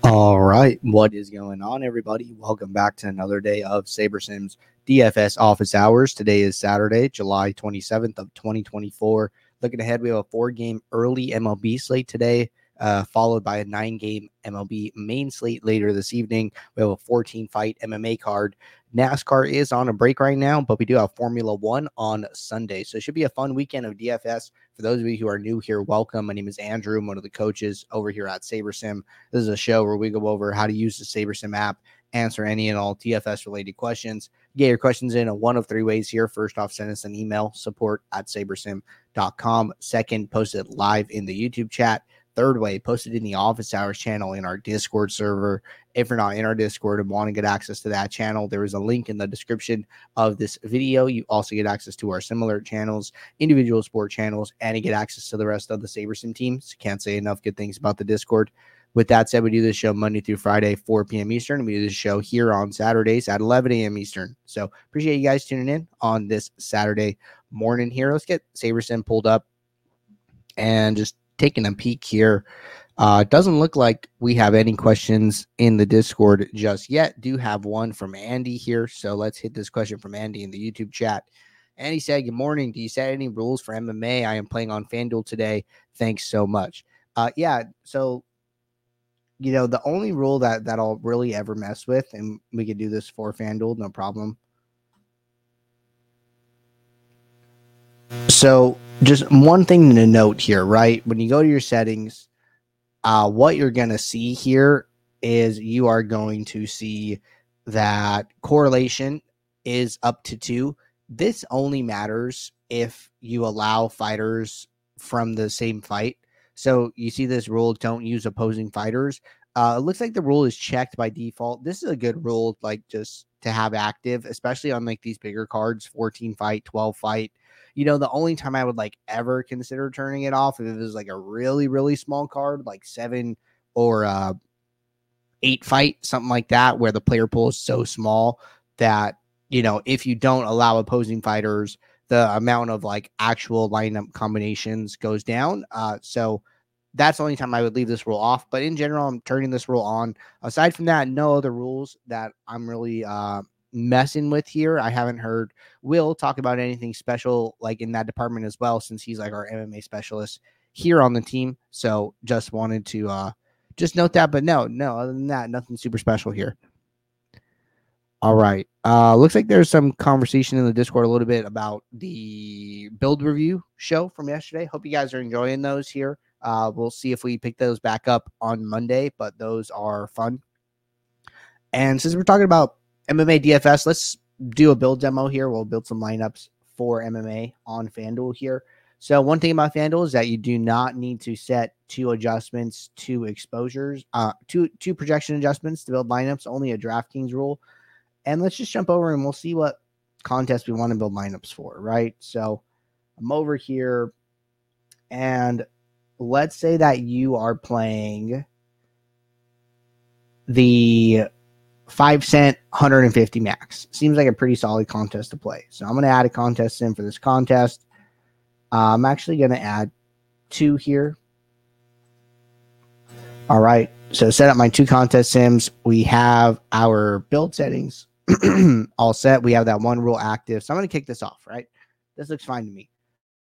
All right, what is going on, everybody? Welcome back to another day of SaberSim's DFS office hours. Today is Saturday, July 27th of 2024. Looking ahead, we have a 4-game early MLB slate today, followed by a 9-game MLB main slate later this evening. We have a 14-fight MMA card. NASCAR is on a break right now, but we do have Formula One on Sunday. So it should be a fun weekend of DFS. For those of you who are new here, welcome. My name is Andrew. I'm one of the coaches over here at SaberSim. This is a show where we go over how to use the SaberSim app, answer any and all DFS related questions. Get your questions in one of 3 ways here. First off, send us an email, support@sabersim.com. Second, post it live in the YouTube chat. Third way, post it in the office hours channel in our Discord server. If you're not in our Discord and want to get access to that channel, there is a link in the description of this video. You also get access to our similar channels, individual sport channels, and you get access to the rest of the SaberSim teams. Can't say enough good things about the Discord. With that said, we do this show Monday through Friday, 4 p.m. Eastern. We do this show here on Saturdays at 11 a.m. Eastern. So appreciate you guys tuning in on this Saturday morning here. Let's get SaberSim pulled up and just taking a peek here. Doesn't look like we have any questions in the Discord just yet. Do have one from Andy here. So let's hit this question from Andy in the YouTube chat. Andy said, good morning. Do you set any rules for MMA? I am playing on FanDuel today. Thanks so much. Yeah, so the only rule that I'll really ever mess with, and we could do this for FanDuel, no problem. So just one thing to note here, right? When you go to your settings, what you're going to see here is you are going to see that correlation is up to 2. This only matters if you allow fighters from the same fight. So you see this rule, don't use opposing fighters. It looks like the rule is checked by default. This is a good rule, like just to have active, especially on like these bigger cards, 14 fight, 12 fight. The only time I would like ever consider turning it off if it was like a really, really small card, like 7 or 8 fight, something like that, where the player pool is so small that, if you don't allow opposing fighters, the amount of like actual lineup combinations goes down. So that's the only time I would leave this rule off. But in general, I'm turning this rule on. Aside from that, no other rules that I'm really messing with here. I haven't heard Will talk about anything special like in that department as well, since he's like our MMA specialist here on the team. So just wanted to just note that. But no, other than that, nothing super special here. All right. Looks like there's some conversation in the Discord a little bit about the build review show from yesterday. Hope you guys are enjoying those here. We'll see if we pick those back up on Monday, but those are fun. And since we're talking about MMA DFS, let's do a build demo here. We'll build some lineups for MMA on FanDuel here. So one thing about FanDuel is that you do not need to set 2 adjustments, 2 exposures, two projection adjustments to build lineups, only a DraftKings rule. And let's just jump over and we'll see what contest we want to build lineups for, right? So I'm over here and let's say that you are playing the 5 cent 150 max. Seems like a pretty solid contest to play. So I'm going to add a contest in for this contest. I'm actually going to add 2 here. All right. So set up my 2 contest sims. We have our build settings all set. We have that one rule active. So I'm going to kick this off, right? This looks fine to me.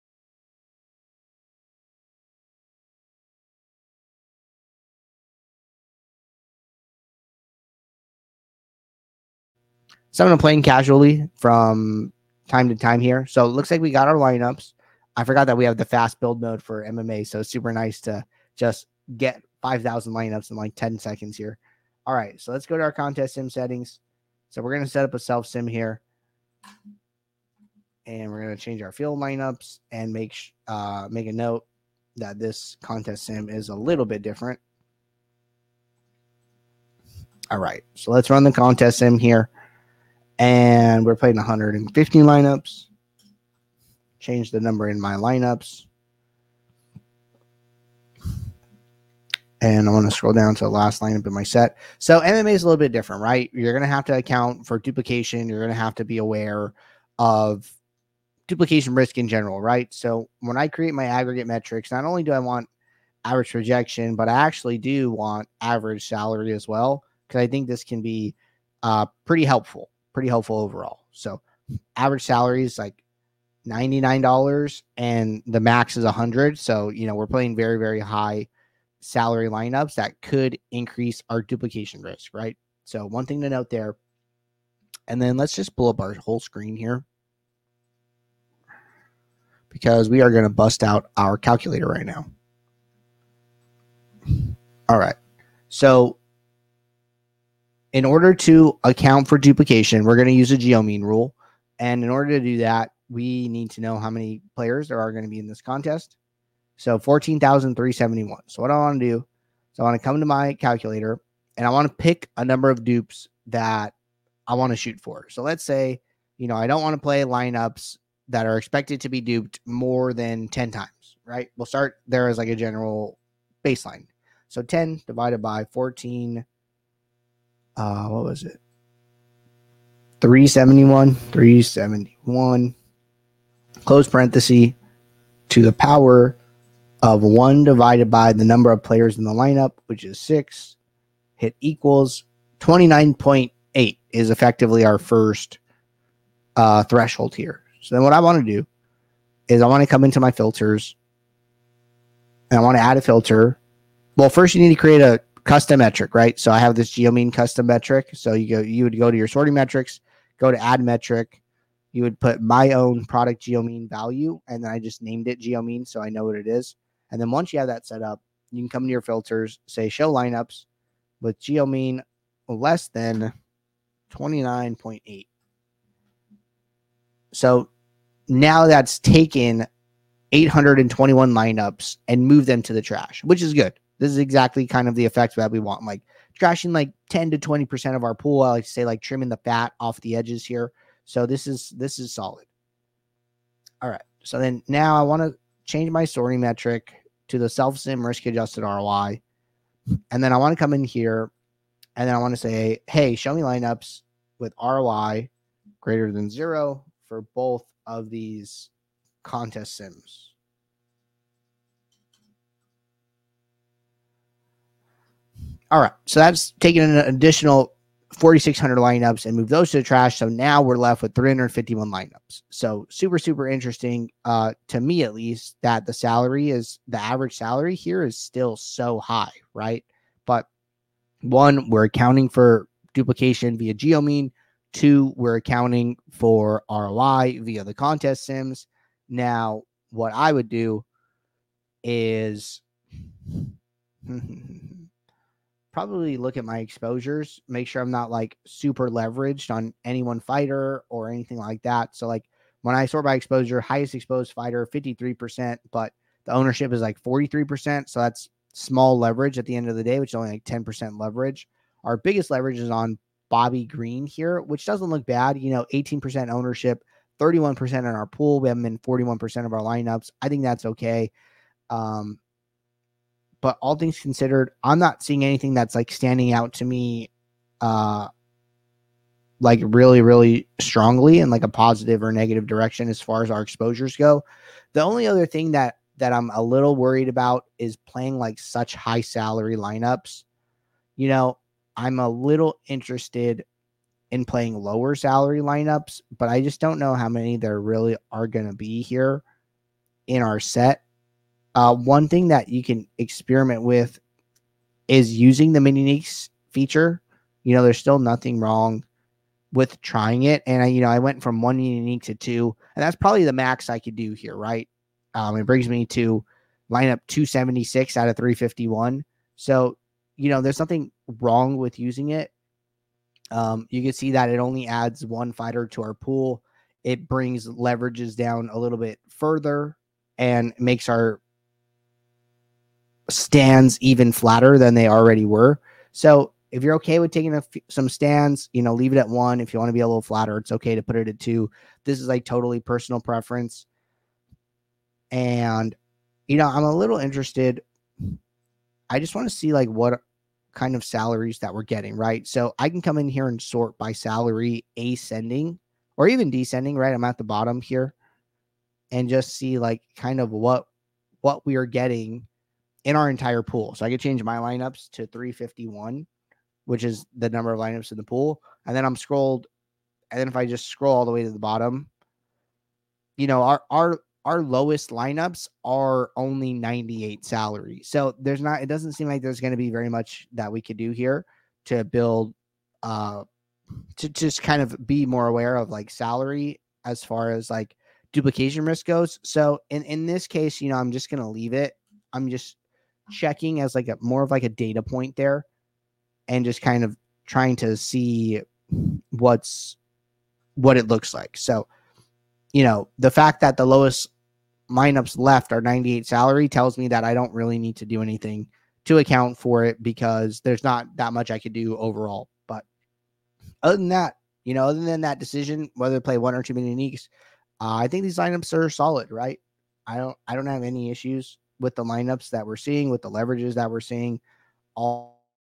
So I'm going to play casually from time to time here. So it looks like we got our lineups. I forgot that we have the fast build mode for MMA. So it's super nice to just get 5,000 lineups in like 10 seconds here. All right. So let's go to our contest sim settings. So we're going to set up a self sim here. And we're going to change our field lineups and make a note that this contest sim is a little bit different. All right. So let's run the contest sim here. And we're playing 150 lineups. Change the number in my lineups. And I want to scroll down to the last lineup in my set. So MMA is a little bit different, right? You're going to have to account for duplication. You're going to have to be aware of duplication risk in general, right? So when I create my aggregate metrics, not only do I want average projection, but I actually do want average salary as well, because I think this can be pretty helpful overall. So average salary is like $99 and the max is 100. So, we're playing very, very high salary lineups that could increase our duplication risk, right? So one thing to note there. And then let's just pull up our whole screen here, because we are going to bust out our calculator right now. All right. So in order to account for duplication, we're going to use a geomean rule. And in order to do that, we need to know how many players there are going to be in this contest. So 14,371. So what I want to do is I want to come to my calculator and I want to pick a number of dupes that I want to shoot for. So let's say, I don't want to play lineups that are expected to be duped more than 10 times, right? We'll start there as like a general baseline. So 10 divided by 14, what was it? 371, close parenthesis, to the power of 1 divided by the number of players in the lineup, which is 6, hit equals 29.8 is effectively our first threshold here. So then what I want to do is I want to come into my filters and I want to add a filter. Well, first you need to create a custom metric, right? So I have this geomean custom metric. So you would go to your sorting metrics, go to add metric. You would put my own product geomean value, and then I just named it geomean so I know what it is. And then once you have that set up, you can come to your filters, say show lineups with geomean less than 29.8. So now that's taken 821 lineups and moved them to the trash, which is good. This is exactly kind of the effect that we want. Like trashing like 10 to 20% of our pool. I like to say like trimming the fat off the edges here. So this is solid. All right. So then now I want to change my sorting metric to the self-sim risk-adjusted ROI. And then I want to come in here and then I want to say, hey, show me lineups with ROI greater than 0 for both of these contest sims. All right. So that's taking an additional 4,600 lineups and move those to the trash. So now we're left with 351 lineups. So super, super interesting to me, at least, that the average salary here is still so high, right? But one, we're accounting for duplication via geomean. 2, we're accounting for ROI via the contest sims. Now, what I would do is probably look at my exposures, make sure I'm not like super leveraged on any one fighter or anything like that. So like when I sort by exposure, highest exposed fighter, 53%, but the ownership is like 43%. So that's small leverage at the end of the day, which is only like 10% leverage. Our biggest leverage is on Bobby Green here, which doesn't look bad. 18% ownership, 31% in our pool. We have him in 41% of our lineups. I think that's okay. But all things considered, I'm not seeing anything that's like standing out to me like really, really strongly in like a positive or negative direction as far as our exposures go. The only other thing that I'm a little worried about is playing like such high salary lineups. I'm a little interested in playing lower salary lineups, but I just don't know how many there really are going to be here in our set. One thing that you can experiment with is using the mini uniques feature. There's still nothing wrong with trying it. And I went from 1 unique to 2, and that's probably the max I could do here, right? It brings me to lineup 276 out of 351. So, there's nothing wrong with using it. You can see that it only adds 1 fighter to our pool. It brings leverages down a little bit further and makes our stands even flatter than they already were. So if you're okay with taking some stands, leave it at 1. If you want to be a little flatter, it's okay to put it at 2. This is like totally personal preference. And, I'm a little interested. I just want to see like what kind of salaries that we're getting, right? So I can come in here and sort by salary ascending or even descending, right? I'm at the bottom here and just see like kind of what we are getting in our entire pool. So I could change my lineups to 351, which is the number of lineups in the pool. And then and then if I just scroll all the way to the bottom, our lowest lineups are only 98 salary. So it doesn't seem like there's going to be very much that we could do here to build, to just kind of be more aware of like salary as far as like duplication risk goes. So in this case, I'm just going to leave it. I'm just checking as like more of like a data point there and just kind of trying to see what it looks like. So, the fact that the lowest lineups left are 98 salary tells me that I don't really need to do anything to account for it because there's not that much I could do overall. But other than that, other than that decision, whether to play one or two mini uniques, I think these lineups are solid, right? I don't have any issues with the lineups that we're seeing, with the leverages that we're seeing. All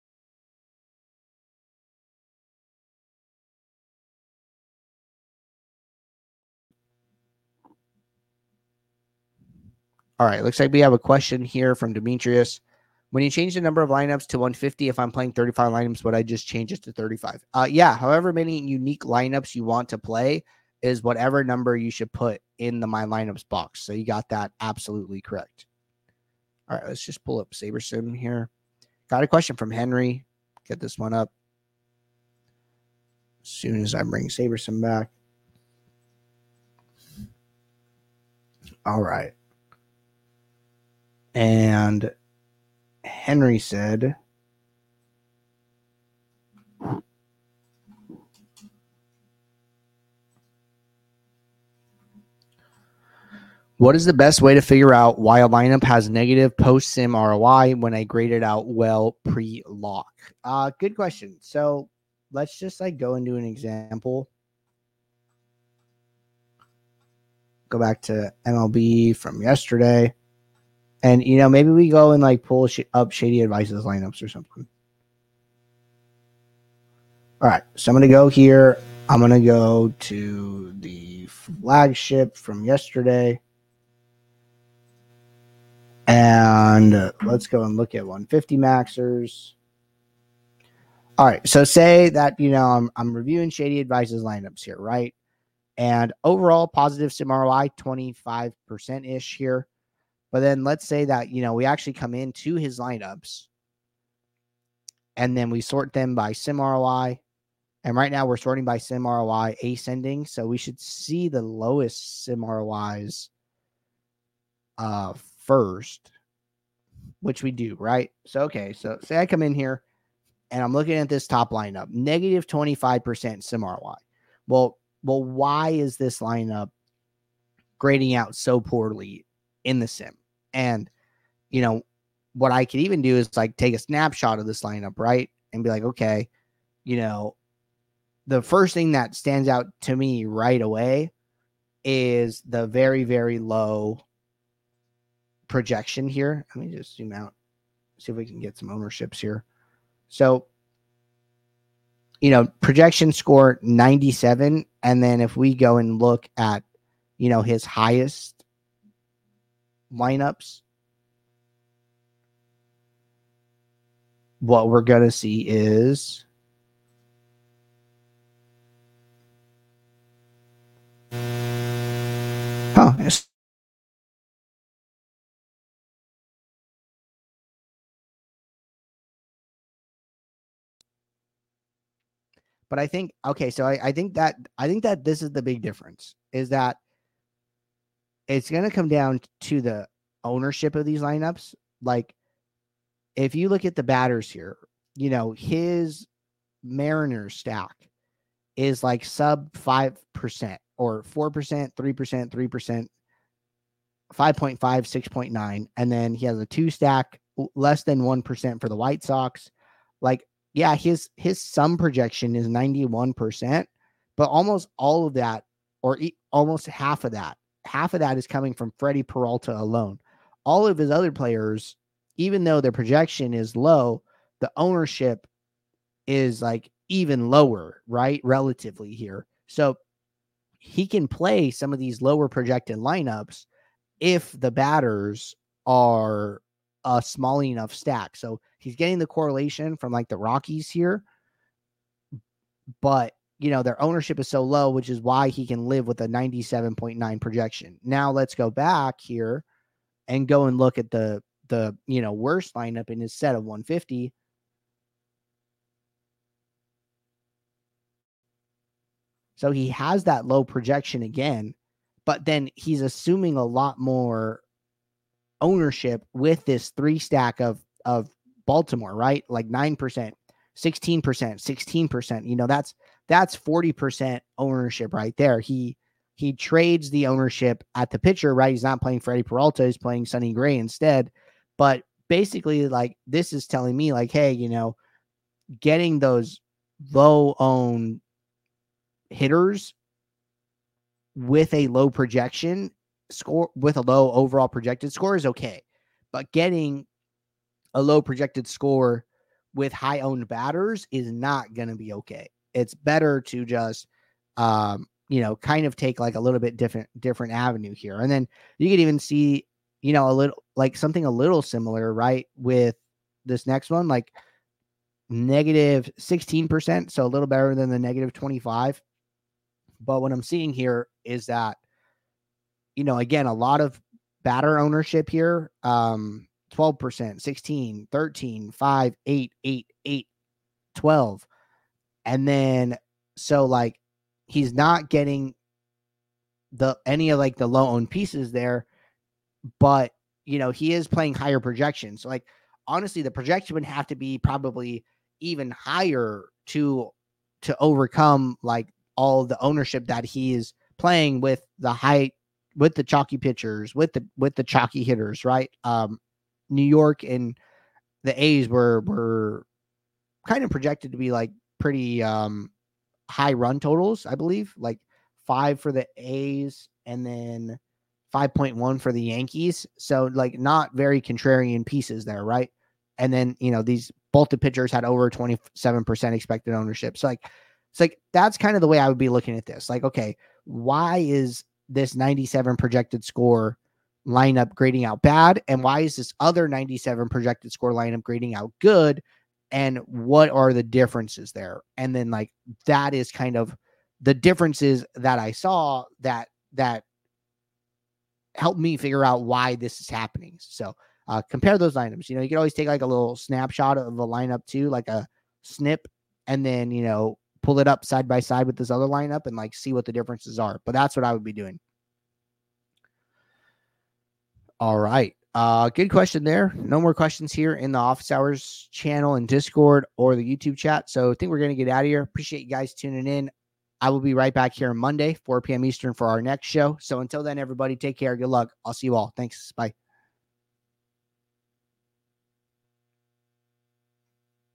right, looks like we have a question here from Demetrius. When you change the number of lineups to 150, if I'm playing 35 lineups, would I just change it to 35? Yeah, however many unique lineups you want to play is whatever number you should put in the My Lineups box. So you got that absolutely correct. All right, let's just pull up SaberSim here. Got a question from Henry. Get this one up as soon as I bring SaberSim back. All right. And Henry said, what is the best way to figure out why a lineup has negative post-sim ROI when I grade it out well pre-lock? Good question. So let's just like go and do an example. Go back to MLB from yesterday. And, maybe we go and like pull up Shady Advices lineups or something. All right. So I'm going to go here. I'm going to go to the flagship from yesterday. And let's go and look at 150 maxers. All right. So say that, I'm reviewing Shady Advices lineups here, right? And overall positive sim ROI, 25% ish here. But then let's say that, we actually come into his lineups and then we sort them by sim ROI. And right now we're sorting by sim ROI ascending. So we should see the lowest sim ROIs first, which we do, right? So, okay. So say I come in here and I'm looking at this top lineup, negative 25% sim ROI. Well, why is this lineup grading out so poorly in the sim? And, what I could even do is like take a snapshot of this lineup, right? And be like, okay, the first thing that stands out to me right away is the very, very low projection here. Let me just zoom out, see if we can get some ownerships here. So, projection score 97. And then if we go and look at, his highest lineups, what we're going to see is but I think, okay, so I think that this is the big difference, is that it's going to come down to the ownership of these lineups. Like, if you look at the batters here, his Mariners stack is like sub 5% or 4%, 3%, 3%, 5.5, 6.9. And then he has a two stack less than 1% for the White Sox. Like, yeah, his sum projection is 91%, but almost all of that, or almost half of that is coming from Freddie Peralta alone. All of his other players, even though their projection is low, the ownership is like even lower, right? Relatively here. So he can play some of these lower projected lineups if the batters are a small enough stack. So he's getting the correlation from like the Rockies here, but their ownership is so low, which is why he can live with a 97.9 projection. Now let's go back here and go and look at the worst lineup in his set of 150. So he has that low projection again, but then he's assuming a lot more ownership with this 3 stack of Baltimore, right? Like 9%, 16%, 16%. That's 40% ownership right there. He trades the ownership at the pitcher, right? He's not playing Freddie Peralta, he's playing Sonny Gray instead. But basically, like, this is telling me, like, hey, getting those low owned hitters with a low projection score, with a low overall projected score, is okay. But getting a low projected score with high owned batters is not going to be okay. It's better to just, kind of take like a little bit different avenue here. And then you could even see, a little like something a little similar, right? With this next one, like negative 16%. So a little better than the negative 25. But what I'm seeing here is that, again, a lot of batter ownership here. 12%, 16, 13, 5, 8, 8, 8, 12. And then, so like, he's not getting any of like the low owned pieces there, but he is playing higher projections. So like, honestly, the projection would have to be probably even higher to overcome like all the ownership that he is playing with the chalky pitchers, with the chalky hitters, right? New York and the A's were kind of projected to be like pretty high run totals, I believe, like 5 for the A's and then 5.1 for the Yankees. So like not very contrarian pieces there, right? And then, these both the pitchers had over 27% expected ownership. So like, it's like, that's kind of the way I would be looking at this. Like, okay, why is this 97 projected score lineup grading out bad? And why is this other 97 projected score lineup grading out good? And what are the differences there? And then like, that is kind of the differences that I saw that helped me figure out why this is happening. So compare those items. You can always take like a little snapshot of a lineup too, like a snip, and then, pull it up side by side with this other lineup and like see what the differences are. But that's what I would be doing. All right. Good question there. No more questions here in the Office Hours channel and Discord or the YouTube chat. So I think we're going to get out of here. Appreciate you guys tuning in. I will be right back here on Monday, 4 p.m. Eastern for our next show. So until then, everybody, take care. Good luck. I'll see you all. Thanks. Bye.